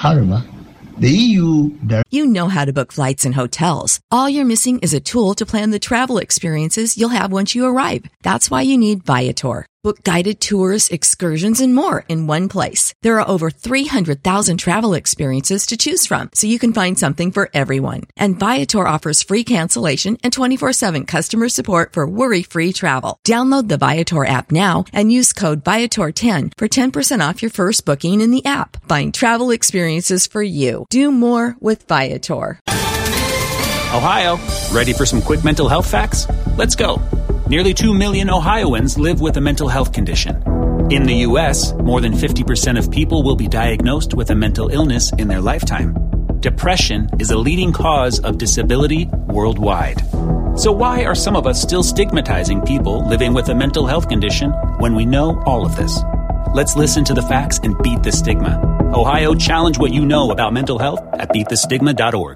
However, the EU... You know how to book flights and hotels. All you're missing is a tool to plan the travel experiences you'll have once you arrive. That's why you need Viator. Book guided tours, excursions, and more in one place. There are over 300,000 travel experiences to choose from, so you can find something for everyone. And Viator offers free cancellation and 24/7 customer support for worry-free travel. Download the Viator app now and use code Viator10 for 10% off your first booking in the app. Find travel experiences for you. Do more with Viator. Ohio, ready for some quick mental health facts? Let's go. Nearly 2 million Ohioans live with a mental health condition. In the U.S., more than 50% of people will be diagnosed with a mental illness in their lifetime. Depression is a leading cause of disability worldwide. So why are some of us still stigmatizing people living with a mental health condition when we know all of this? Let's listen to the facts and beat the stigma. Ohio, challenge what you know about mental health at beatthestigma.org.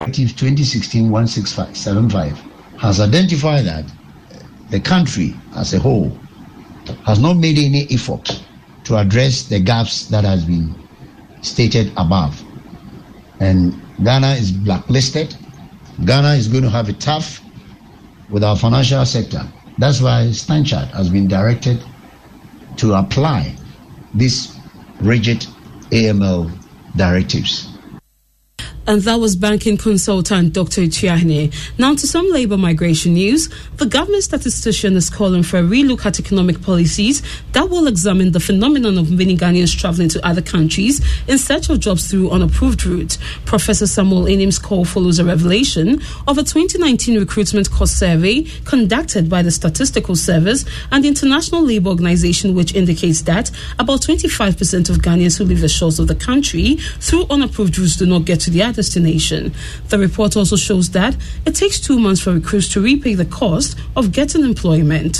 2016-16575 has identified that the country as a whole has not made any effort to address the gaps that has been stated above. And Ghana is blacklisted. Ghana is going to have it tough with our financial sector. That's why Stanchart has been directed to apply these rigid AML directives. And that was banking consultant Dr. Ichiahine. Now to some labour migration news. The government statistician is calling for a relook at economic policies that will examine the phenomenon of many Ghanaians travelling to other countries in search of jobs through unapproved routes. Professor Samuel Inim's call follows a revelation of a 2019 recruitment cost survey conducted by the Statistical Service and the International Labour Organization, which indicates that about 25% of Ghanaians who leave the shores of the country through unapproved routes do not get to their destination. The report also shows that it takes 2 months for recruits to repay the cost of getting employment.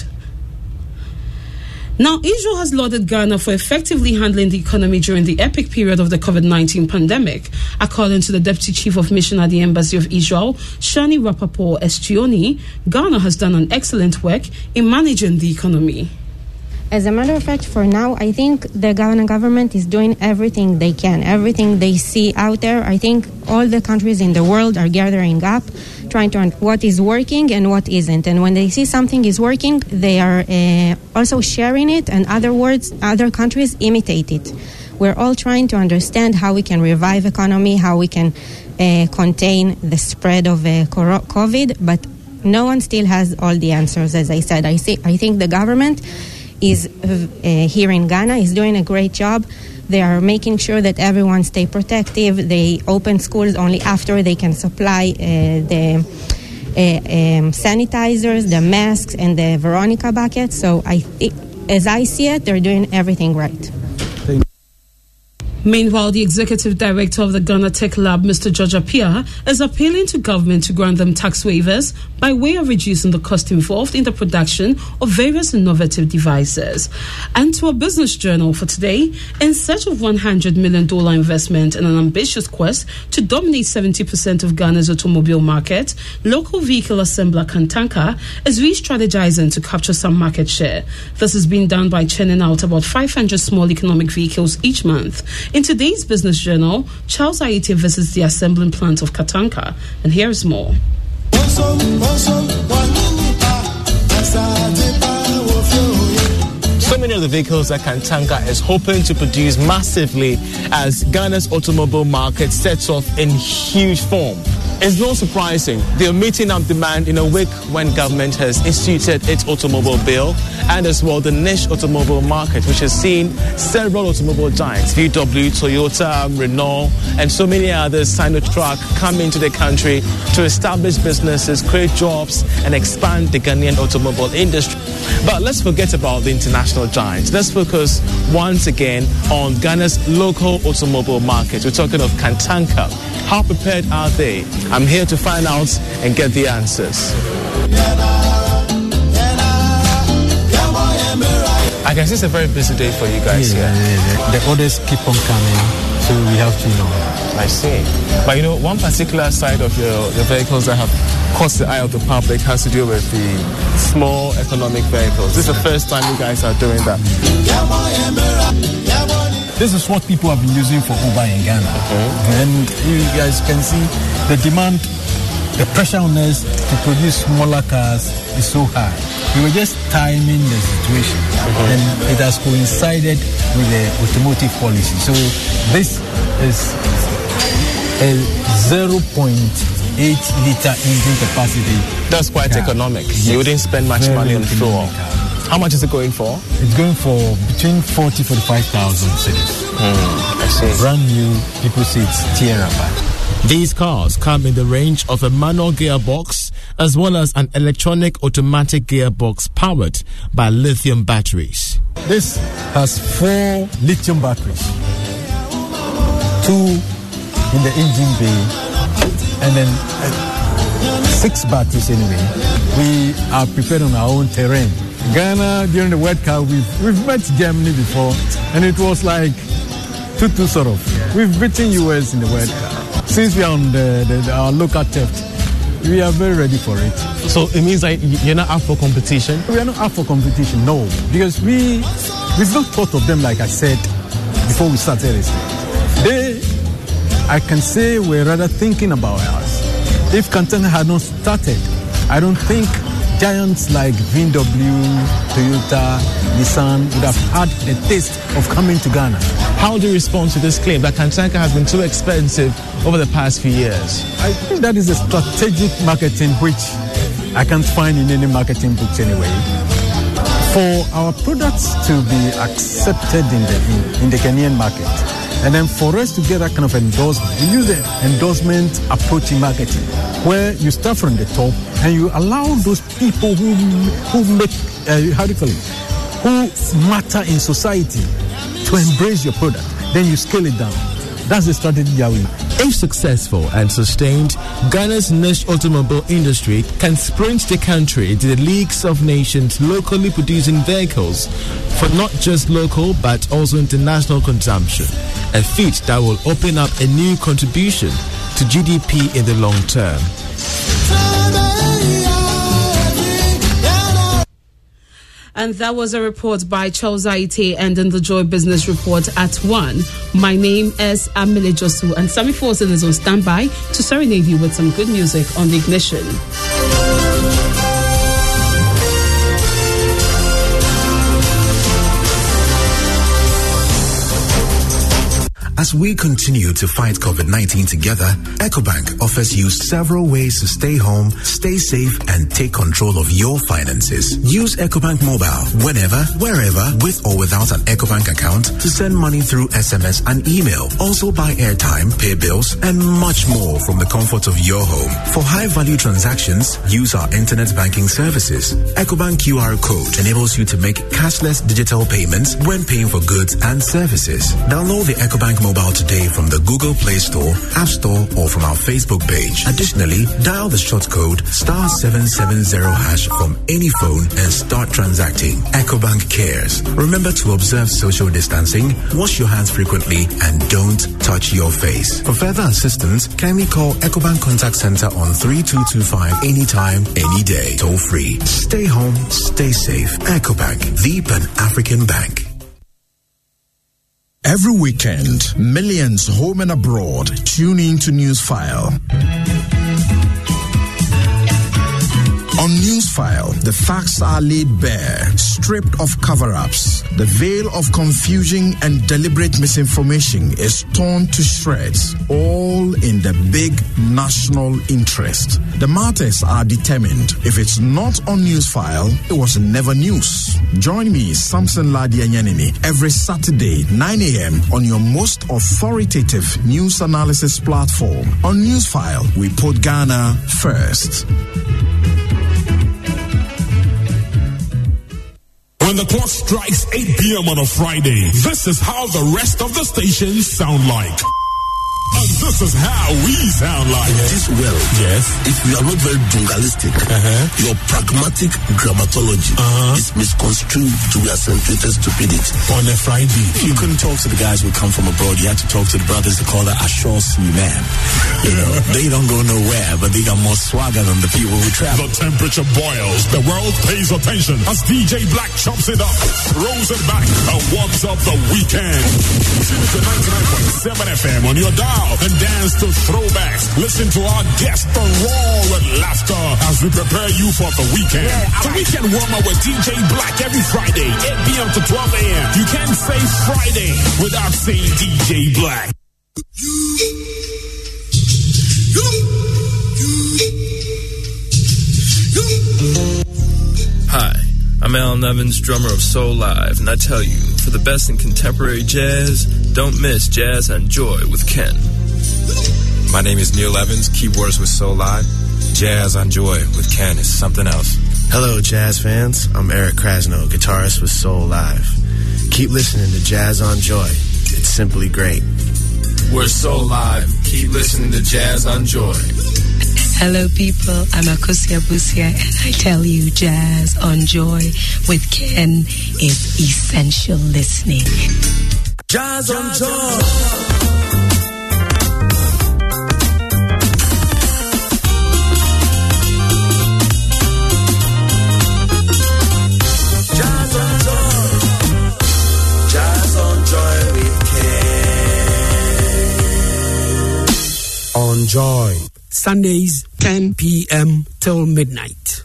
Now, Israel has lauded Ghana for effectively handling the economy during the epic period of the COVID-19 pandemic. According to the Deputy Chief of Mission at the Embassy of Israel, Shani Rapaport Estioni, Ghana has done an excellent work in managing the economy. As a matter of fact, for now, I think the Ghana government is doing everything they can, everything they see out there. I think all the countries in the world are gathering up, trying to understand what is working and what isn't. And when they see something is working, they are also sharing it, and other countries imitate it. We're all trying to understand how we can revive economy, how we can contain the spread of COVID, but no one still has all the answers, as I said. I think the government is here in Ghana is doing a great job. They are making sure that everyone stay protective. They open schools only after they can supply the sanitizers, the masks, and the Veronica buckets. So as I see it, they're doing everything right. Meanwhile, the executive director of the Ghana Tech Lab, Mr. George Appiah, is appealing to government to grant them tax waivers by way of reducing the cost involved in the production of various innovative devices. And to a business journal for today, in search of $100 million investment in an ambitious quest to dominate 70% of Ghana's automobile market, local vehicle assembler Kantanka is re-strategizing to capture some market share. This is being done by churning out about 500 small economic vehicles each month. In today's business journal, Charles Aite visits the assembling plant of Katanka, and here is more. So many of the vehicles that Kantanka is hoping to produce massively as Ghana's automobile market sets off in huge form. It's not surprising. They are meeting up demand in a week when government has instituted its automobile bill, and as well the niche automobile market, which has seen several automobile giants, VW, Toyota, Renault, and so many others, Sinotruk, come into the country to establish businesses, create jobs, and expand the Ghanaian automobile industry. But let's forget about the international giants. Let's focus once again on Ghana's local automobile market. We're talking of Kantanka. How prepared are they? I'm here to find out and get the answers. I can see it's a very busy day for you guys here. The orders keep on coming, so we have to know. I see. But one particular side of your vehicles that have caught the eye of the public has to do with the small economic vehicles. This is the first time you guys are doing that. This is what people have been using for Uber in Ghana. And you guys can see the demand, the pressure on us to produce smaller cars is so high. We were just timing the situation, and it has coincided with the automotive policy. So this is a 0.8-liter engine capacity. That's quite economic. Yes. You wouldn't spend much money on fuel. How much is it going for? It's going for between 40,000 to 45,000 cedis. I see. Brand new, people say it's tear-up. These cars come in the range of a manual gearbox as well as an electronic automatic gearbox powered by lithium batteries. This has 4 lithium batteries, 2 in the engine bay, and then 6 batteries anyway. We are prepared on our own terrain. Ghana, during the World Cup, we've met Germany before, and it was like 2-2 sort of. We've beaten US in the World Cup. Since we are on our local theft, we are very ready for it. So it means that you're not up for competition? We are not up for competition, no. Because we've not thought of them, like I said, before we started this. I can say we're rather thinking about us. If Kantanga had not started, I don't think giants like VW, Toyota, Nissan would have had the taste of coming to Ghana. How do you respond to this claim that Kantanka has been too expensive over the past few years? I think that is a strategic marketing which I can't find in any marketing books anyway. For our products to be accepted in the Kenyan market, and then for us to get that kind of endorsement, we use the endorsement approach in marketing, where you start from the top and you allow those people who make, who matter in society to embrace your product. Then you scale it down. That's the strategy that we. If successful and sustained, Ghana's niche automobile industry can sprint the country into the leagues of nations locally producing vehicles for not just local but also international consumption. A feat that will open up a new contribution to GDP in the long term. And that was a report by Charles Aite and in the Joy Business Report at 1. My name is Amile Josu, and Sammy Forsen is on standby to serenade you with some good music on The Ignition. As we continue to fight COVID-19 together, EcoBank offers you several ways to stay home, stay safe, and take control of your finances. Use EcoBank Mobile whenever, wherever, with or without an EcoBank account to send money through SMS and email. Also buy airtime, pay bills, and much more from the comfort of your home. For high-value transactions, use our internet banking services. EcoBank QR code enables you to make cashless digital payments when paying for goods and services. Download the EcoBank Mobile today from the Google Play Store, App Store, or from our Facebook page. Additionally, dial the short code *770# from any phone and start transacting. EcoBank cares. Remember to observe social distancing, wash your hands frequently, and don't touch your face. For further assistance, kindly call EcoBank Contact Center on 3225 anytime, any day. Toll free. Stay home, stay safe. EcoBank, the Pan-African Bank. Every weekend, millions home and abroad tune in to Newsfile. On Newsfile, the facts are laid bare, stripped of cover-ups. The veil of confusion and deliberate misinformation is torn to shreds, all in the big national interest. The matters are determined. If it's not on Newsfile, it was never news. Join me, Samson Ladianyanini, every Saturday, 9 a.m. on your most authoritative news analysis platform. On Newsfile, we put Ghana first. When the clock strikes 8 p.m. on a Friday, this is how the rest of the stations sound like. this is how we sound like. This well. Yes. If you are not very dungalistic, your pragmatic grammatology is misconstrued to be accentuated stupidity. On a Friday. You couldn't talk to the guys who come from abroad. You had to talk to the brothers. They call that a shore sea man. You know, they don't go nowhere, but they got more swagger than the people who travel. The temperature boils. The world pays attention as DJ Black chops it up, rolls it back, and warms up the weekend. Tune to 99.7 FM on your dial and dance to throwbacks. Listen to our guests and roar with laughter as we prepare you for the weekend. The weekend warm-up with DJ Black every Friday, 8 p.m. to 12 a.m. You can't say Friday without saying DJ Black. Hi, I'm Alan Evans, drummer of Soul Live, and I tell you, for the best in contemporary jazz, don't miss Jazz on Joy with Ken. My name is Neil Evans, keyboardist with Soul Live. Jazz on Joy with Ken is something else. Hello, jazz fans. I'm Eric Krasno, guitarist with Soul Live. Keep listening to Jazz on Joy. It's simply great. We're Soul Live. Keep listening to Jazz on Joy. Hello, people. I'm Akosia Busia, and I tell you, Jazz on Joy with Ken is essential listening. Jazz on Joy. On Joy. Sundays, 10 p.m. till midnight.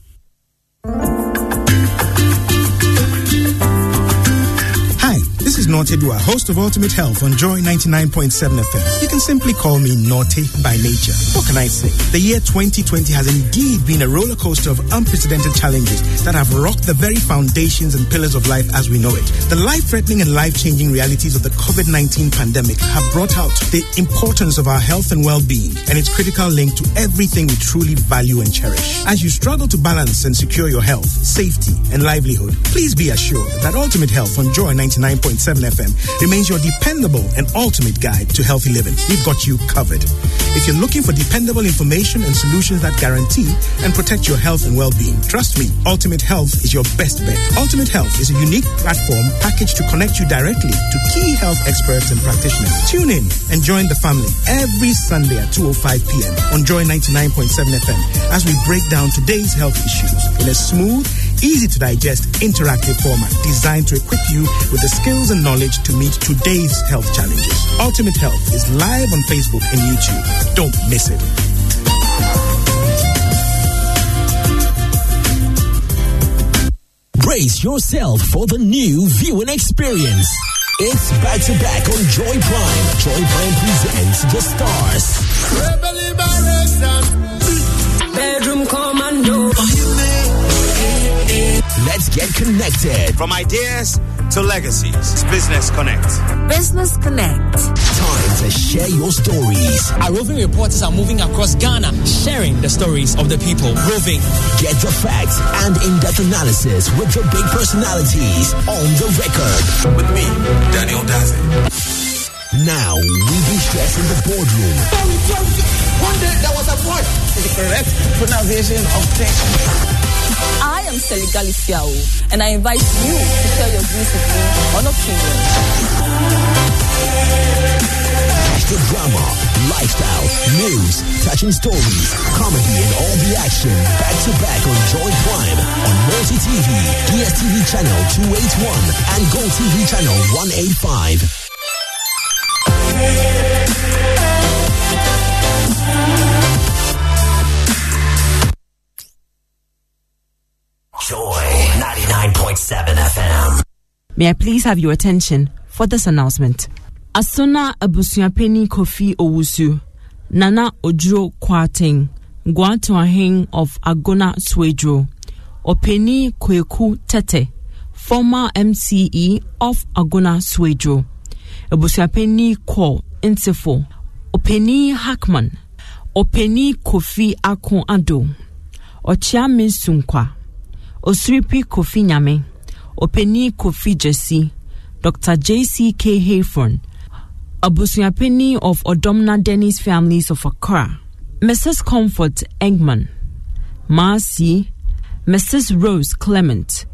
Hi, this is Naughty Dua, host of Ultimate Health on Joy 99.7 FM. You can simply call me Naughty by nature. What can I say? The year 2020 has indeed been a roller coaster of unprecedented challenges that have rocked the very foundations and pillars of life as we know it. The life-threatening and life-changing realities of the COVID-19 pandemic have brought out the importance of our health and well-being and its critical link to everything we truly value and cherish. As you struggle to balance and secure your health, safety, and livelihood, please be assured that Ultimate Health on Joy 99.7 FM remains your dependable and ultimate guide to healthy living. We've got you covered. If you're looking for dependable information and solutions that guarantee and protect your health and well-being, trust me, Ultimate Health is your best bet. Ultimate Health is a unique platform packaged to connect you directly to key health experts and practitioners. Tune in and join the family every Sunday at 2:05 p.m. on Joy 99.7 FM as we break down today's health issues in a smooth, easy to digest, interactive format designed to equip you with the skills and knowledge to meet today's health challenges. Ultimate Health is live on Facebook and YouTube. Don't miss it. Brace yourself for the new viewing experience. It's back-to-back on Joy Prime. Joy Prime presents The Stars. Bedroom Commando. Let's get connected. From ideas to legacies. It's Business Connect. Business Connect. Time to share your stories. Our roving reporters are moving across Ghana, sharing the stories of the people. Roving. Get the facts and in-depth analysis with the big personalities on the record. With me, Daniel Daze. Now, we be stressed in the boardroom. One day there was a voice. The correct pronunciation of things. I am Sally Galifiao, and I invite you to share your views with me on Opinion. The drama, lifestyle, news, touching stories, comedy, and all the action back to back on Joy Prime on Multi TV, DSTV channel 281, and Go TV channel 185. Joy 99.7 FM. May I please have your attention for this announcement? Asona Abusuapeni Kofi Owusu, Nana Ojuro Kwarteng, Gwantoaheng of Agona Swedro, Openi Kweku Tete, former MCE of Agona Swedro, Abusuapeni Ko Nsefo, Openi Hackman, Openi Kofi Akon Ado, Ochiame Sunkwa, Osripi Kofi Nyame, Openi Kofi Jesse, Dr. J.C.K. Hayfron, Abusuapeni of Odomna Dennis families of Accra, Mrs. Comfort Engman, Marcy, Mrs. Rose Clement,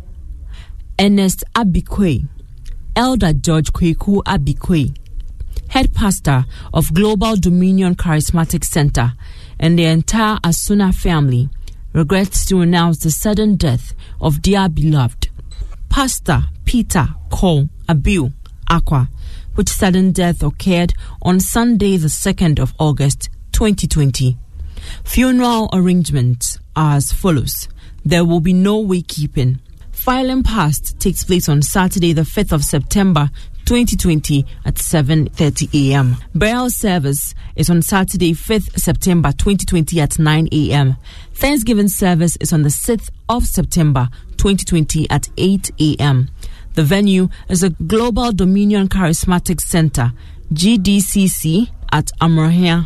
Ernest Abikwe, Elder George Kweku Abikwe, Head Pastor of Global Dominion Charismatic Center, and the entire Asuna family regrets to announce the sudden death of dear beloved Pastor Peter Cole Abiu Aqua, which sudden death occurred on Sunday the 2nd of August 2020. Funeral arrangements are as follows. There will be no wakekeeping. Filing past takes place on Saturday the 5th of September 2020 at 7:30 a.m. Burial service is on Saturday 5th September 2020 at 9 a.m. Thanksgiving service is on the 6th of September 2020 at 8 a.m. The venue is the Global Dominion Charismatic Center, GDCC, at Amrohia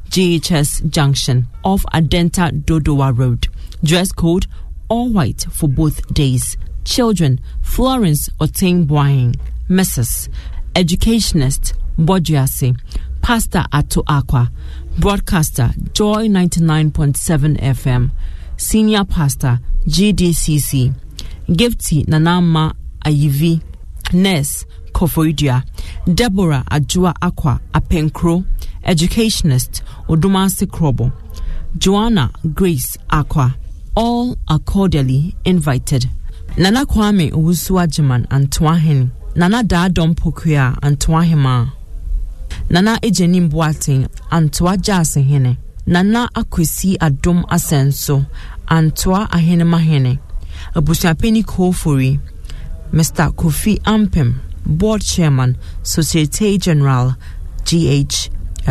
JHS Junction off Adenta Dodowa Road. Dress code all white for both days. Children, Florence Oteng Boahin, Mrs. Educationist Bojiase, Pastor Ato Aqua, Broadcaster Joy 99.7 FM, Senior Pastor GDCC, Gifty Nanama Ayivi, Nurse Kofoidia, Deborah Ajua Aqua Apenkro, Educationist Odumasi Krobo, Joanna Grace Aqua. All are cordially invited. Nana Kwame Owusu-Agyemang Antoahene, Nana Dadom Pokuya Antoahema, Nana Ejenim Boateng Antoa Jasehene, Nana Akwesi Adom Asenso Antoa Ahene Mahene, Abusuapeni Kofuri, Mr. Kofi Ampem, Board Chairman, Societe Generale GH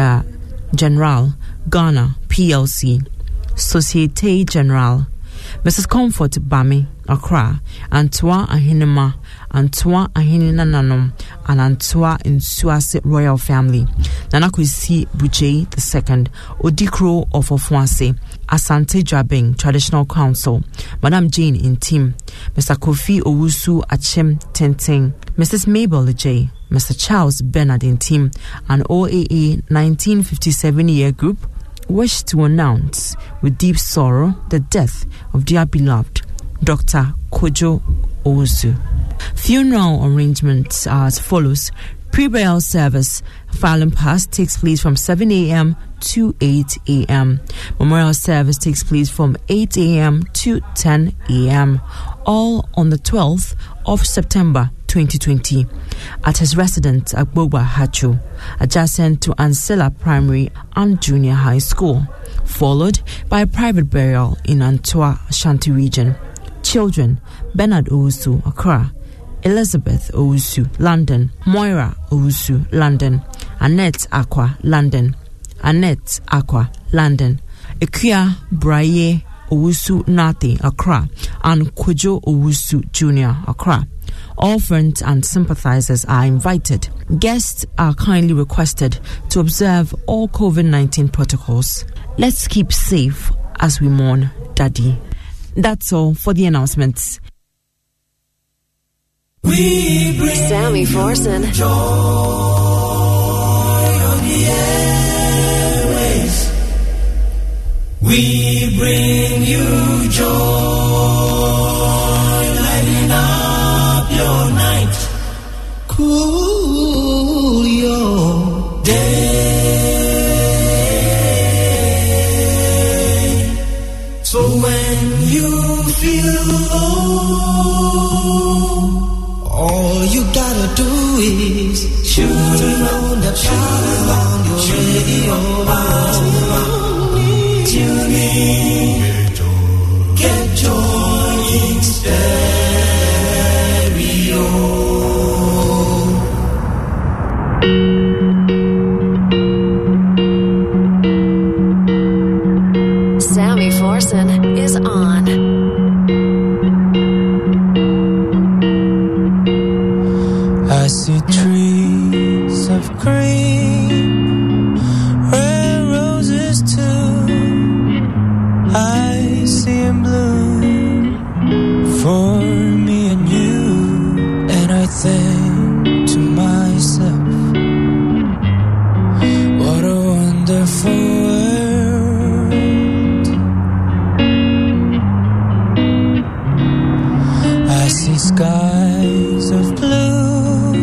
General Ghana PLC, Societe Generale, Mrs. Comfort Bami Accra, Antoa Ahenema, Antoa Ahenina Nanom, and Antoa Nsuase Royal Family, Nana Kwesi Buje II, Odikro of Ofuase, Asante Jabeng Traditional Council, Madam Jane Intim, Mr. Kofi Owusu Achem Tenteng, Mrs. Mabel J, Mr. Charles Bernard Intim, and OAA 1957-year group wish to announce with deep sorrow the death of dear beloved Dr. Kojo Owusu. Funeral arrangements are as follows. Pre-burial service, filing past, takes place from 7 a.m. to 8 a.m. Memorial service takes place from 8 a.m. to 10 a.m. All on the 12th of September 2020 at his residence at Boba Hacho, adjacent to Ansela Primary and Junior High School, followed by a private burial in Antoa Ashanti region. Children: Bernard Owusu, Accra; Elizabeth Owusu, London; Moira Owusu, London; Annette Aqua, London; Annette Aqua, London; Ekia Braye Owusu Nate, Accra; and Kojo Owusu Jr., Accra. All friends and sympathizers are invited. Guests are kindly requested to observe all COVID-19 protocols. Let's keep safe as we mourn Daddy. That's all for the announcements. We bring Sammy Forson. Joy on the airways. We bring you joy, lighting up your night, cool your day. So when you feel low, all you gotta do is choose wonderful world. I see skies of blue,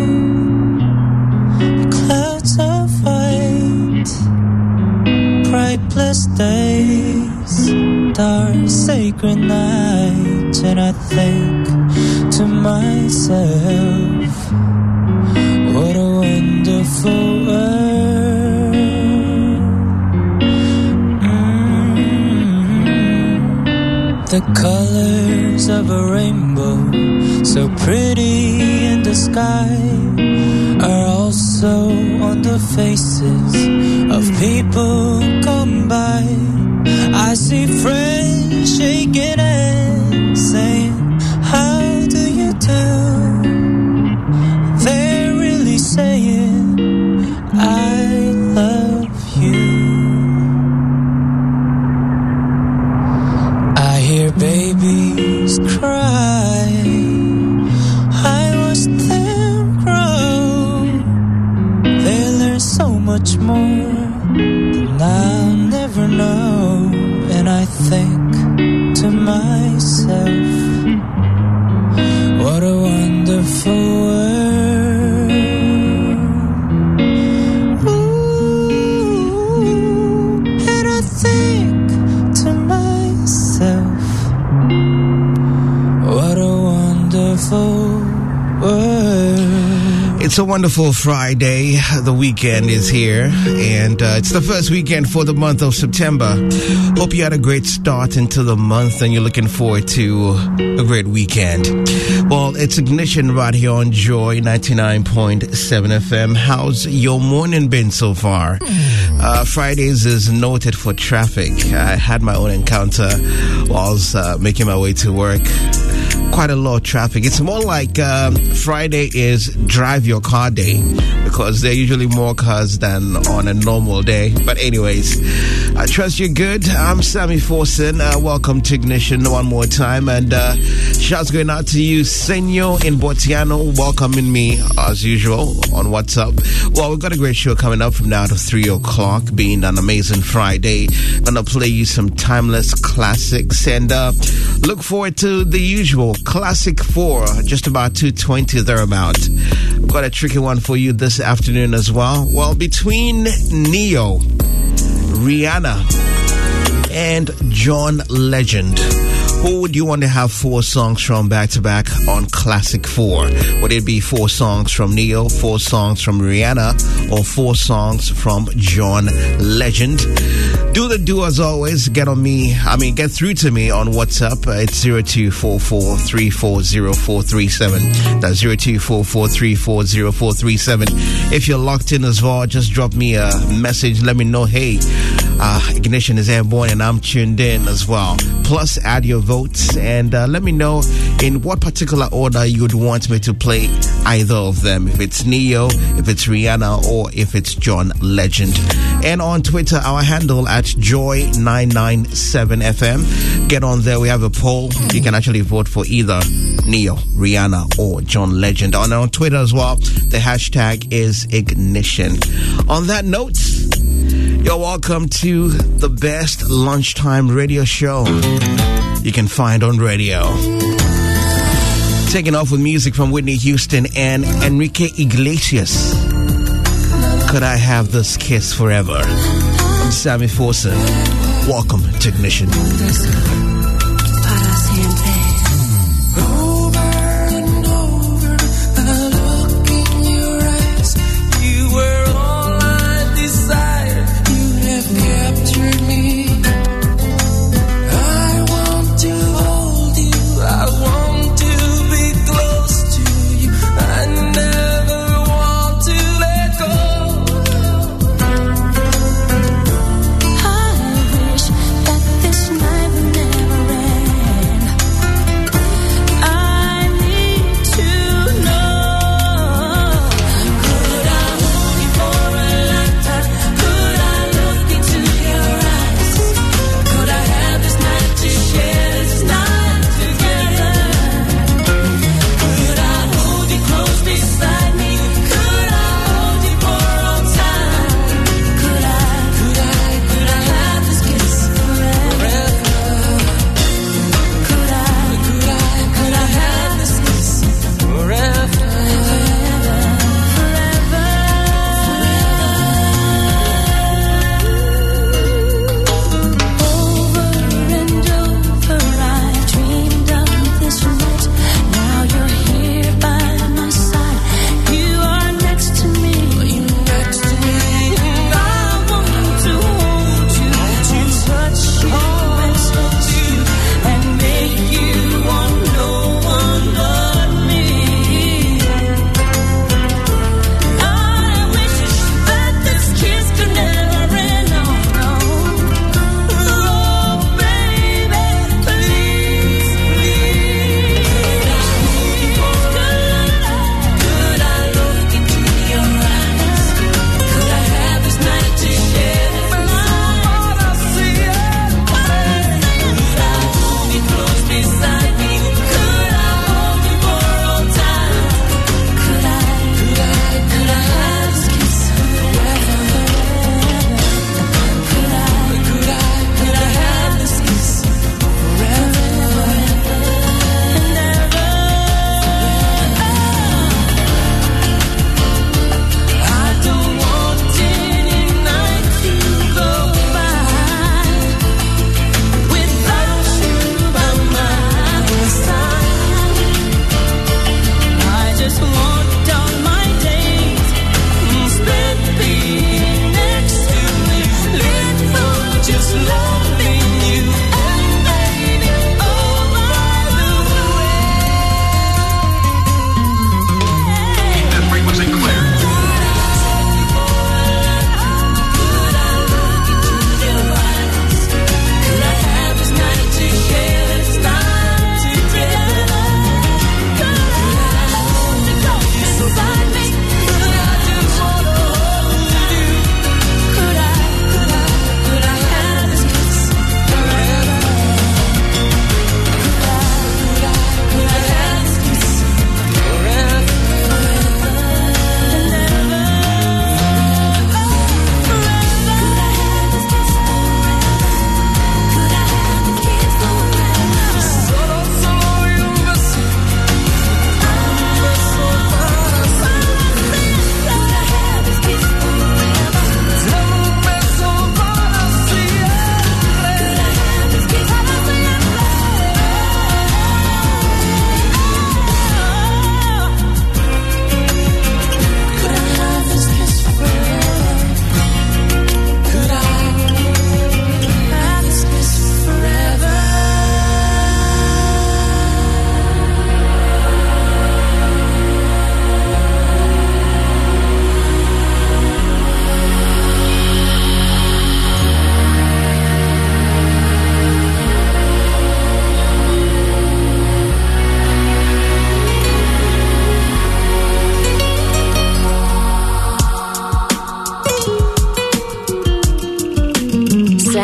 clouds of white, bright blessed days, dark sacred nights, and I think to myself, what a wonderful world. The colors of a rainbow, so pretty in the sky, are also on the faces of people come by. I see friends shaking hands, saying, how do you do? They're really saying, I love you. I hear babies cry, I watch them grow. They learn so much more than I'll never know. And I think to myself, what a wonderful world. Ooh, and I think to myself, what a wonderful world. It's a wonderful Friday. The weekend is here, and it's the first weekend for the month of September. Hope you had a great start into the month and you're looking forward to a great weekend. Well, it's Ignition right here on Joy 99.7 FM. How's your morning been so far? Fridays is noted for traffic. I had my own encounter while I was making my way to work. Quite a lot of traffic. It's more like Friday is drive your car day, because there are usually more cars than on a normal day. But anyways, I trust you're good. I'm Sammy Forson. Welcome to Ignition one more time. And shouts going out to you, Senor in Botiano, welcoming me as usual on WhatsApp. Well, we've got a great show coming up from now to 3 o'clock, being an amazing Friday. Gonna play you some timeless classics, and look forward to the usual Classic 4, just about 2:20 thereabout. I've got a tricky one for you this afternoon as well. Well, between Neo, Rihanna, and John Legend, who would you want to have 4 songs from back to back on Classic 4? Would it be 4 songs from Neo, 4 songs from Rihanna, or 4 songs from John Legend? Do as always. Get through to me on WhatsApp. It's 0244340437. That's 0244340437. If you're locked in as well, just drop me a message. Let me know, hey, Ignition is airborne and I'm tuned in as well. Plus, add your votes and let me know in what particular order you would want me to play either of them. If it's Neo, if it's Rihanna, or if it's John Legend. And on Twitter, our handle at Joy997FM. Get on there. We have a poll. You can actually vote for either Neo, Rihanna, or John Legend. And on Twitter as well, the hashtag is Ignition. On that note, you're welcome to the best lunchtime radio show you can find on radio. Taking off with music from Whitney Houston and Enrique Iglesias. Could I Have This Kiss Forever? I'm Sammy Forson. Welcome to Ignition. Never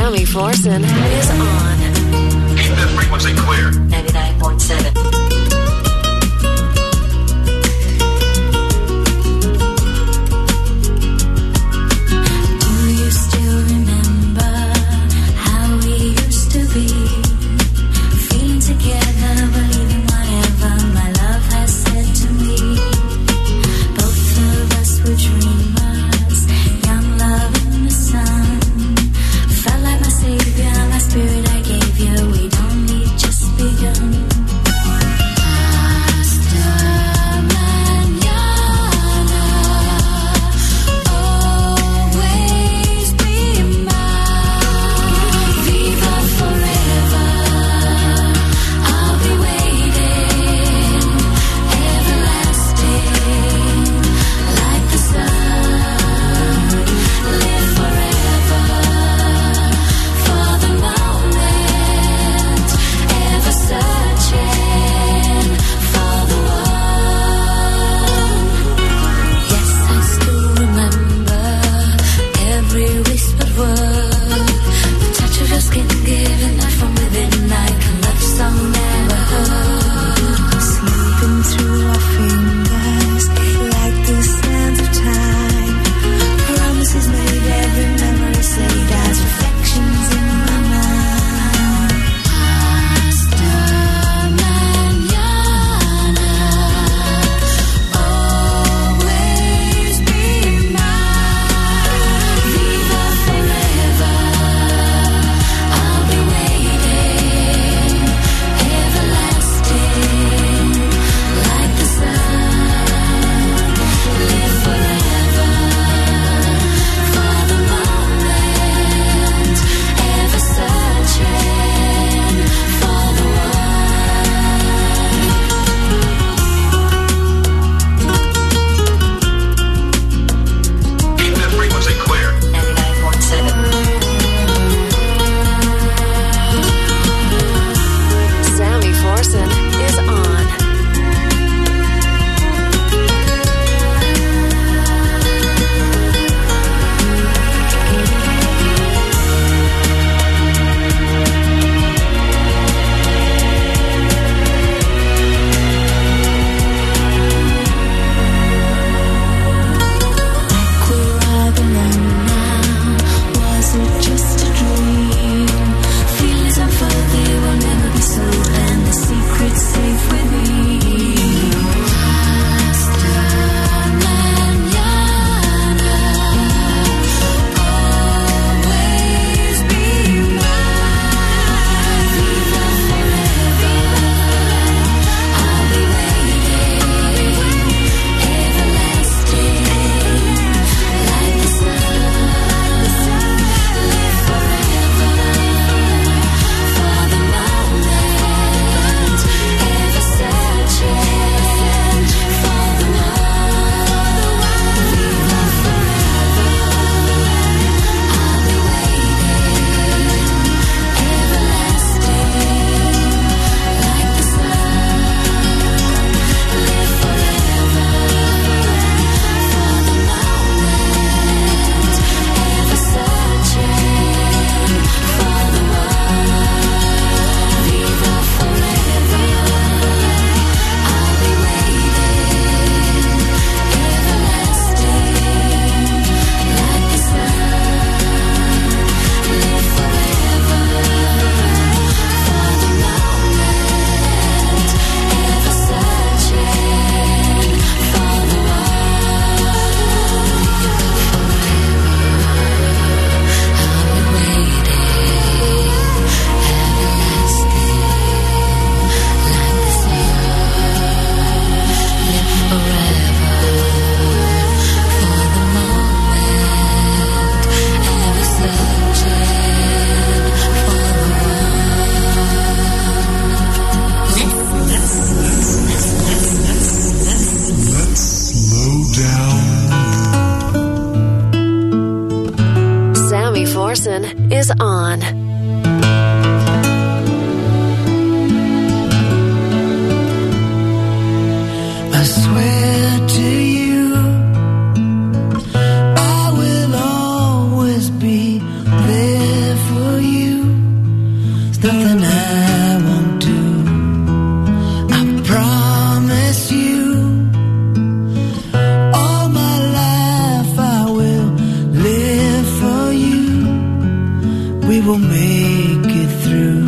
Sammy Forson is on. Keep that frequency clear. 99.7. Forson is on. I swear to you, I will always be there for we will make it through.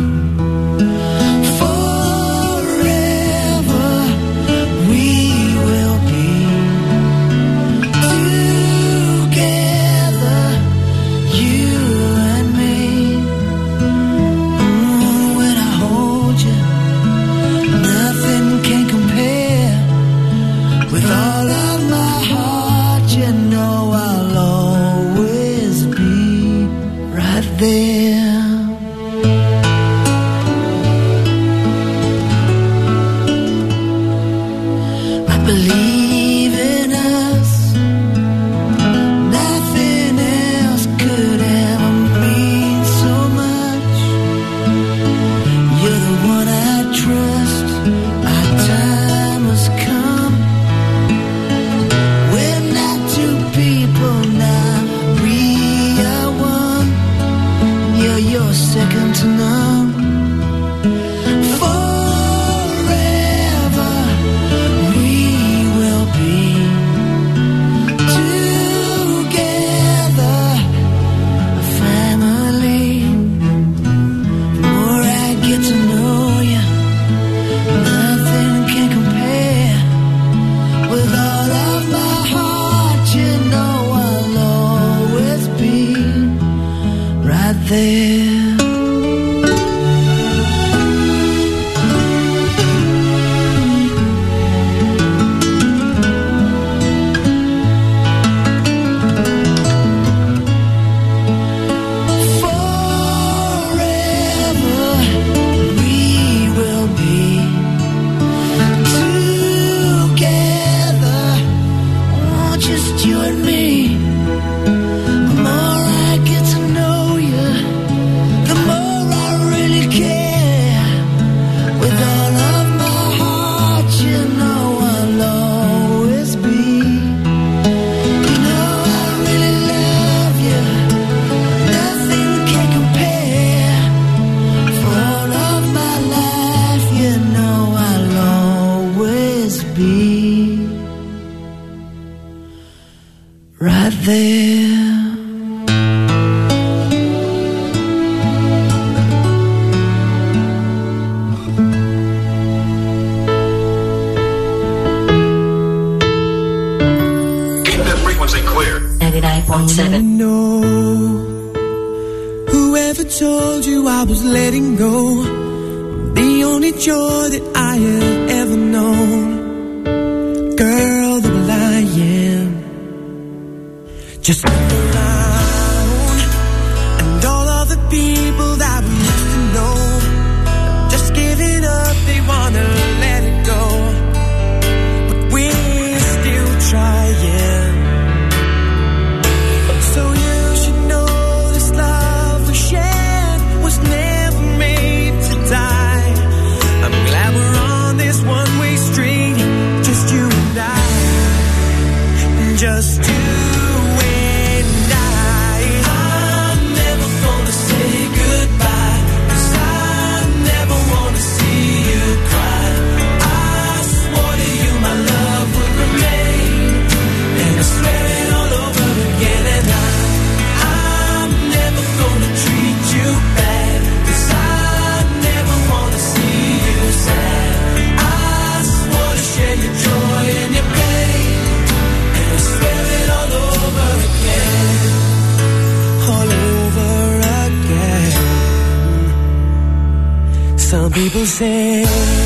People say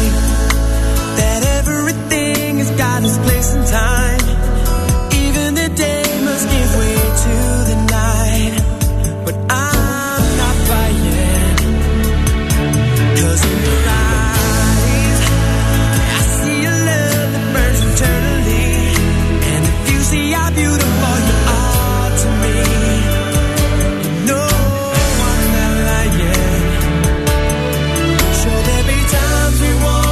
that everything has got its place and time. Even the day must give way to the night. But I'm not buying, 'cause in your eyes I see a love that burns eternally. And if you see how beautiful you are to me, no, I'm not lying. Sure, there'll be times we won't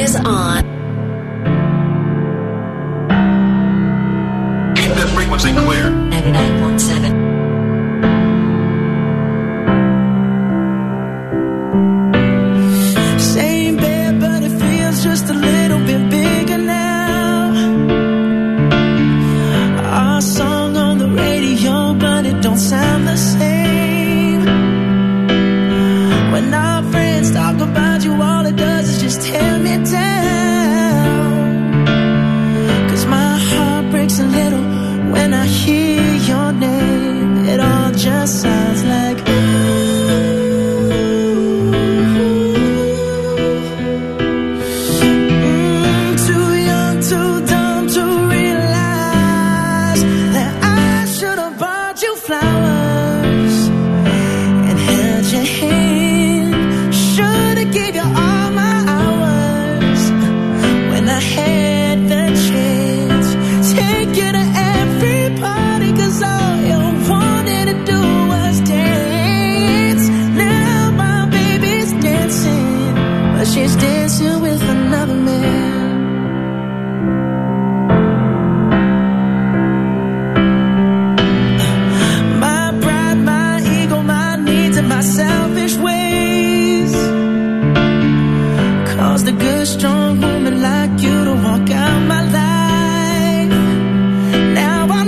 is on. Keep that frequency clear. 99.7. Same bed, but it feels just a little bit bigger now. Our song on the radio, but it don't sound the same. When our friends talk about you, all it does is just tear me down. 'Cause my heart breaks a little when I hear your name. It all just sounds like too young, too dumb to realize that I should have bought you flowers and held your hand. Should have gave you all my hours when I had the chance. Take you to every party, 'cause all you wanted to do was dance. Now my baby's dancing, but she's dancing with another man. My pride, my ego, my needs, and my selfish ways caused a good, strong woman like you to walk out my life. Now I'll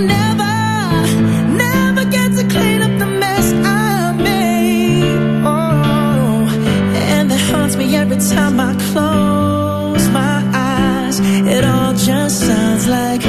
never get to clean up the mess I made. Oh, and that haunts me every time I close my eyes. It all just sounds like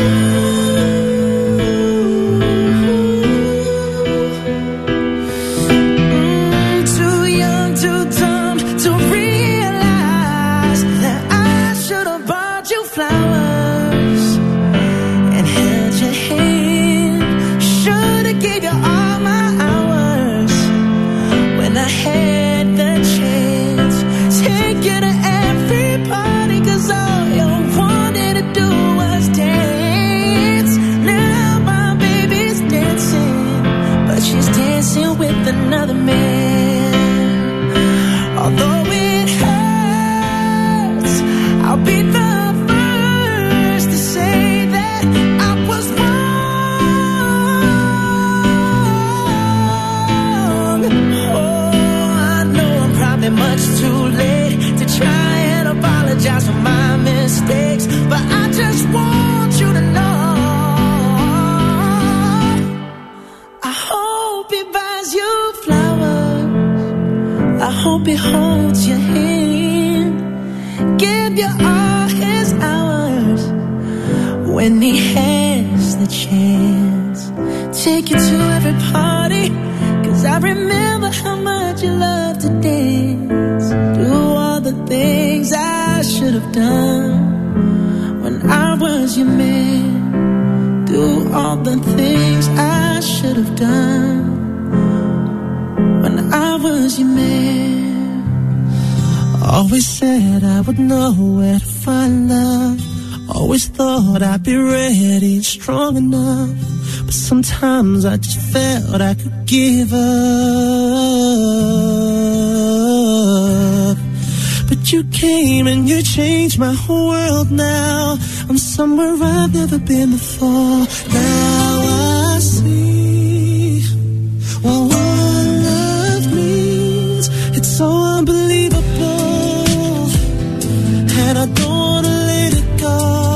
too young, too dumb to realize that I should have bought you flowers and held your hand. Should have gave you all my hours when I had the chance. Take you to every party, 'cause all you wanted to do was dance. Now my baby's dancing, but she's dancing with another man. Although it hurts, I'll be the first to say that I was wrong. Oh, I know I'm probably much too late to try and apologize for my mistakes, but I just want you to know I hope he buys you flowers. I hope he holds your hand, give you all his hours when he has the chance. Take you to every party, 'cause I remember how much you loved to dance. Do all the things I should have done when I was your man. Do all the things I should have done when I was your man. Always said I would know where to find love. Always thought I'd be ready and strong enough. But sometimes I just felt I could give up. But you came and you changed my whole world now. I'm somewhere I've never been before. Now I see what love means. It's so unbelievable, and I don't wanna let it go.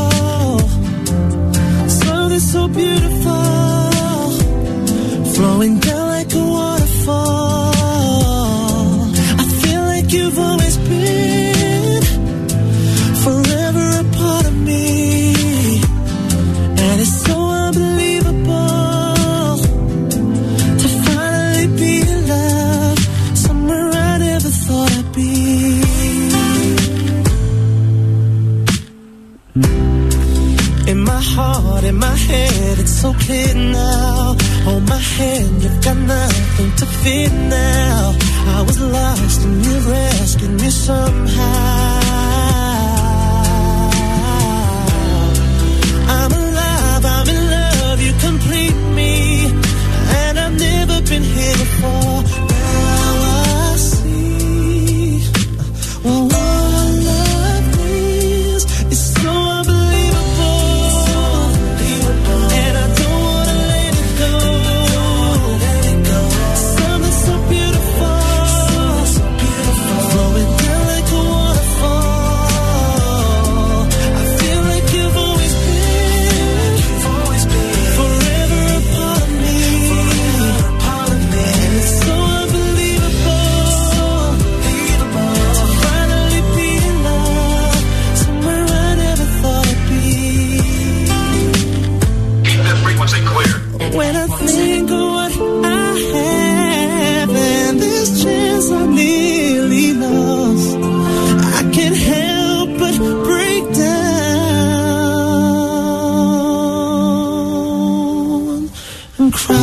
Something so beautiful, flowing down like a waterfall. I feel like you've always been forever a part of me, and it's so unbelievable to finally be in love, somewhere I never thought I'd be. In my heart, in my head, it's so clear now. Hold my hand, you've got nothing to fear now. I was lost and you rescued me somehow. I'm alive, I'm in love, you complete me, and I've never been here before. Now I see what love means. think of what I have and this chance I nearly lost, I can't help but break down and cry.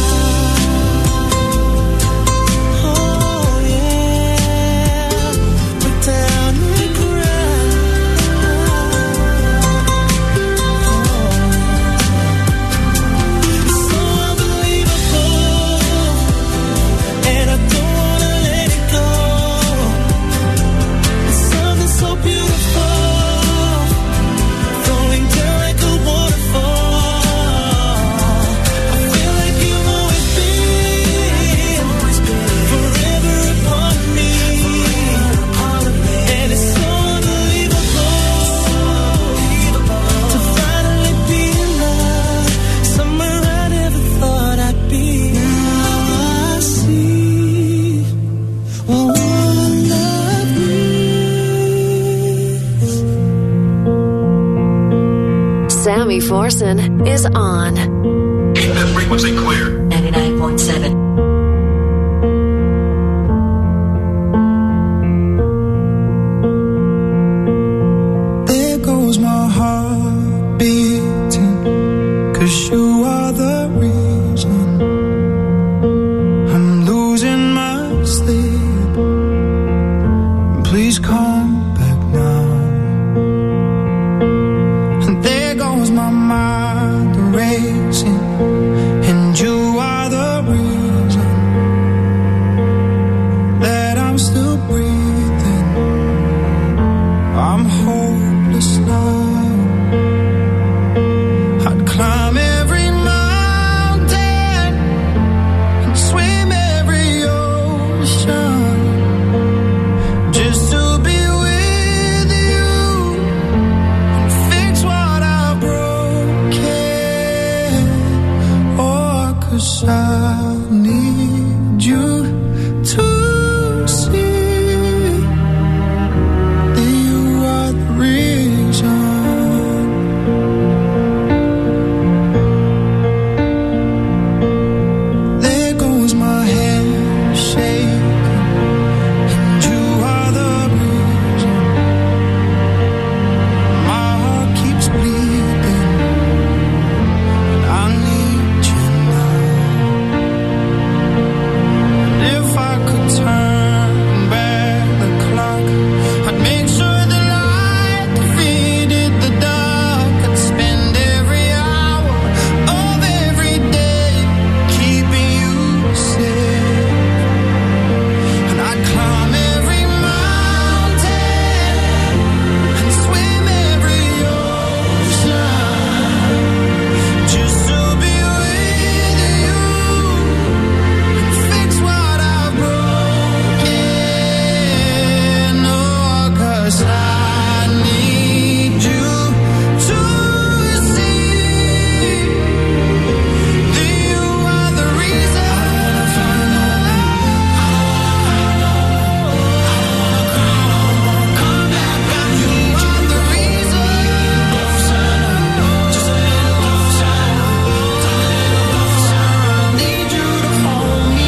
Sammy Forson is on. Keep that frequency clear. 99.7. There goes my heart beating, 'cause you are the reason I'm losing my sleep. Please come back now. And there goes my mind racing, and you are the reason that I'm still breathing. I'm hopeless now. I'd climb every mountain and swim every ocean just to be with you and fix what I've broken. Oh, 'cause I need you to see that you are the reason. There goes my hand shaking, and you are the reason. My heart keeps bleeding, and I need you now. And if I could turn back the clock, I'd make sure the light defeated the dark. I'd spend every hour of every day keeping you safe. And I'd climb every mountain and swim every ocean just to be with you and fix what I've broken. Oh, 'cause I need you to see that you are the reason. Come back, you are the reason. Just a little closer. I need you to hold me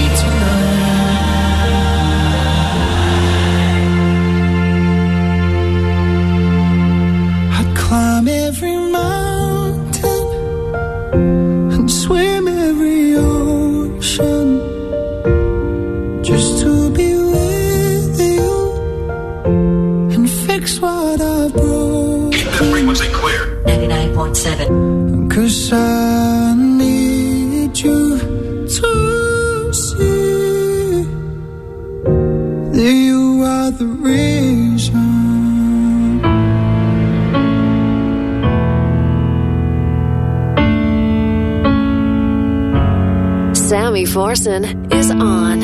tonight. I'd climb every mountain and swim every ocean just to be with you and fix what I've broken. Keep that frequency clear. 99.7. 'Cause I need you to see that you are the reason. Sammy Forson is on.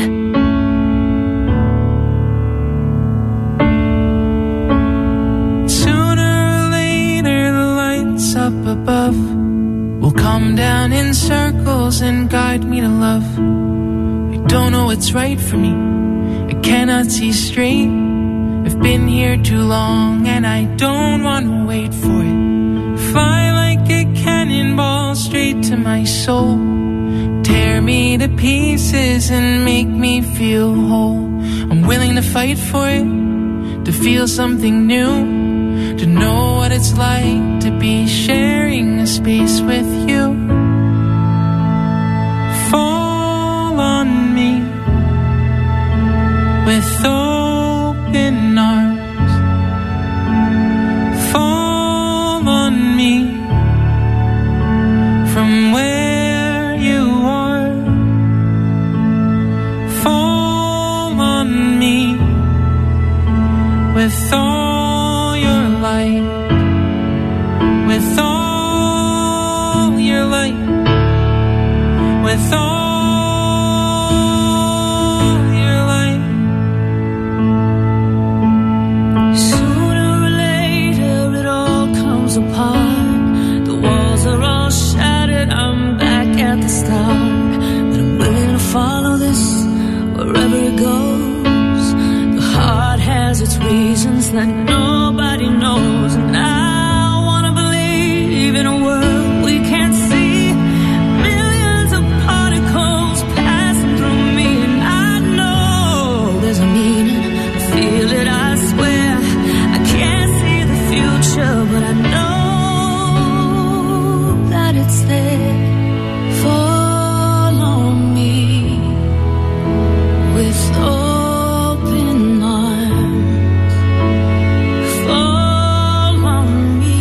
Sooner or later, the lights up above will come down in circles and guide me to love. I don't know what's right for me. I cannot see straight. I've been here too long and I don't want to wait for it. Fly like a cannonball straight to my soul. me to pieces and make me feel whole. I'm willing to fight for it, to feel something new, to know what it's like to be sharing a space with you. Fall on me with open arms. Fall on me from where you are. Fall on me with all your light, with all your light, with all your light. Sooner or later it all comes apart. The walls are all shattered, I'm back at the start. But I'm willing to follow this wherever it goes. The heart has its reasons that nobody knows, and I wanna believe in a world we can't see. Millions of particles passing through me, and I know there's a meaning. I feel it, I swear. I can't see the future, but I know that it's there. Fall on me with open arms. Fall on me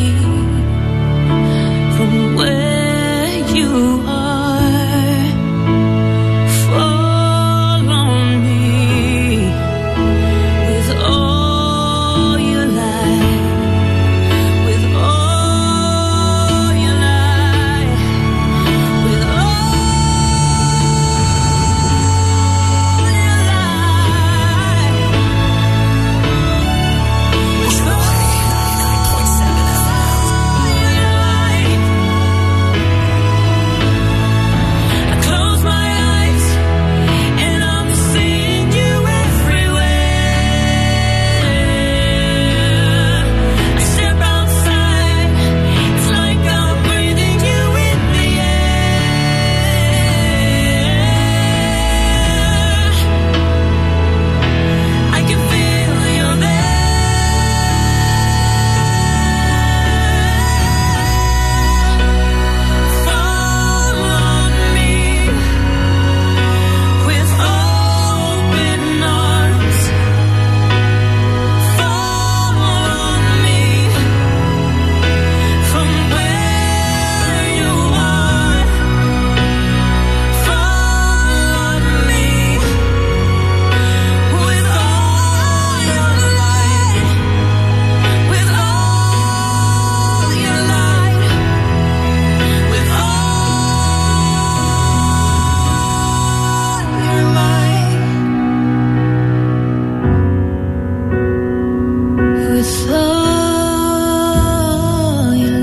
from where you are. Fall on me with all your light, with all your light, with all your light. I close my eyes and I'm seeing you everywhere. I step outside, it's like I'm breathing you in the air. I can feel you're there. Fall on me with open arms. Fall on me from where you are. Fall on me with all your light, with all your light, with all your light, with all your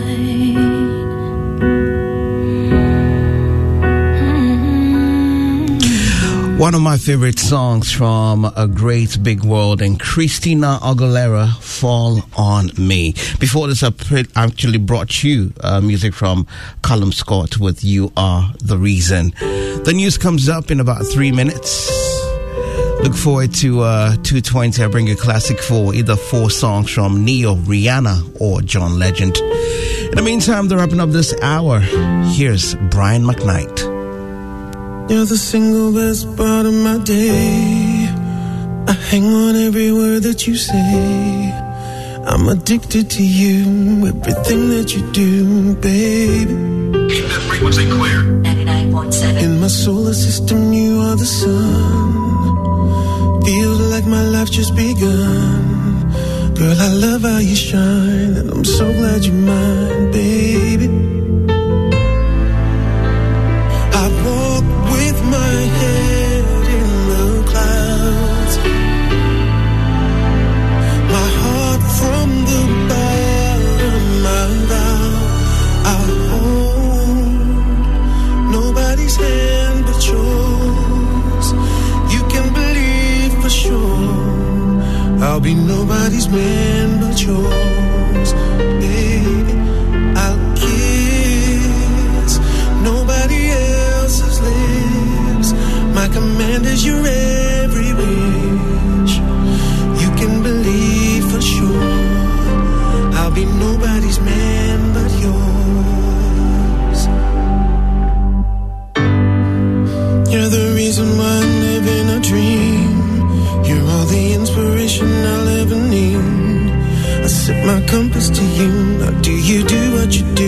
light. One of my favorite songs from A Great Big World and Christina Aguilera, Fall on Me. Before this, I actually brought you music from Callum Scott with You Are the Reason. The news comes up in about 3 minutes. Look forward to 2:20. I bring you classic for either 4 songs from Neo, Rihanna, or John Legend. In the meantime, they're wrapping up this hour. Here's Brian McKnight. You're the single best part of my day. I hang on every word that you say. I'm addicted to you, everything that you do, baby. Keep that frequency clear. 99.7. In my solar system, you are the sun. Feels like my life just begun. Girl, I love how you shine, and I'm so glad you're mine, baby. I walk with my head in the clouds, my heart from the bottom out. I hold nobody's hand but yours. You can believe for sure I'll be nobody's man but yours, baby. I'll kiss nobody else's lips. You're the reason why I live in a dream. You're all the inspiration I'll ever need. I set my compass to you. Now do you do what you do?